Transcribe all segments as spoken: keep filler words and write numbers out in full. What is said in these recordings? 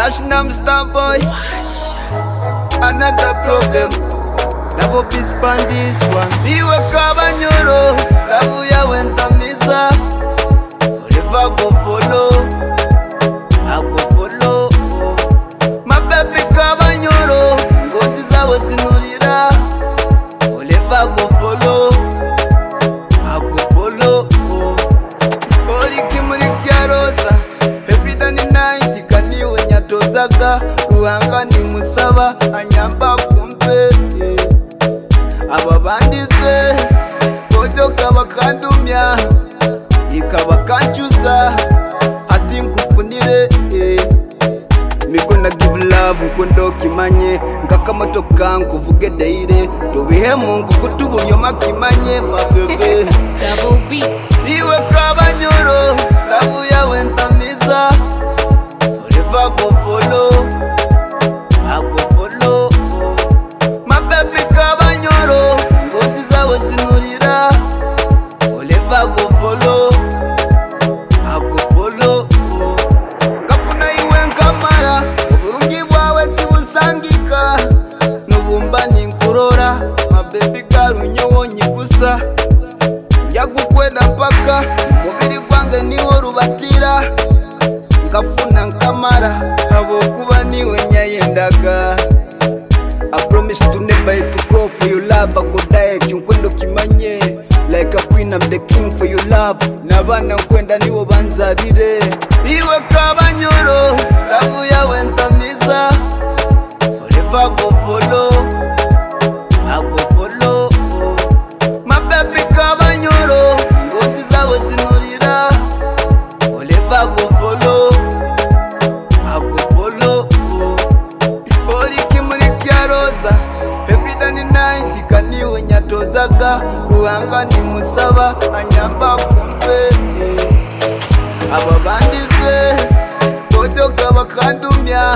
Ashnam star boy. Another problem. Lavo peace pan this one. Iwe kabanyoro. Lavu ya wenta miza. Forever go follow. I go follow. My baby kabanyoro. Ngoti zawe zinurira. Forever go follow. I go follow. Ori kimuri kyaroza. Every day ni night kaniwe nyatozaga. Ruhanga ni musaba anyamba kumpe. Aba bandize kojo kabakandumya ikabakanchuza ati nkufunire me gonna give love nkundo kimanye ngakamoto kangu vuge daire tobihemu nkukutubunyo makimanye mabebe Double beat. Iwe kabanyoro lavu yawe ntamiza forever go follow I go follow my baby kabanyoro ngoti zawe zinurira forever go follow I go follow kafuna iwe nkamara uburungi bwawe kibusangika nubumba ninkurora my baby garunyo wonye gusa yagukwenda mpaka umubiri gwange niwo rubatira nkafuna nkamara abo kuba niwe nyayendaga I promise to never to go for your love. I go die kinkwendo kimanye like a queen, I'm the king for your love. Nabana nkwenda niwo banzarire iwe kabanyoro lavu yawe ntamiza forever go follow I go follow my baby kabanyoro ngoti zawe zinurira forever go follow I go follow Ori kimuri kyaroza every day ni night kaniwe nyatozaga ruhanga ni musaba anyamba kumpe aba bandize kojo kabakandumya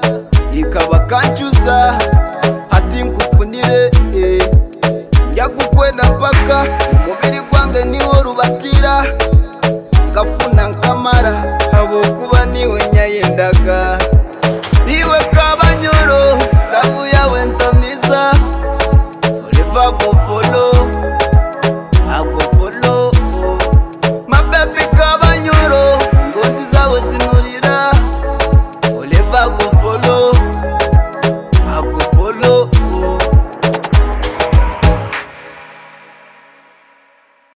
ikabakanchuza ati nkufunire yagukwenda mpaka umubiri gwange niwo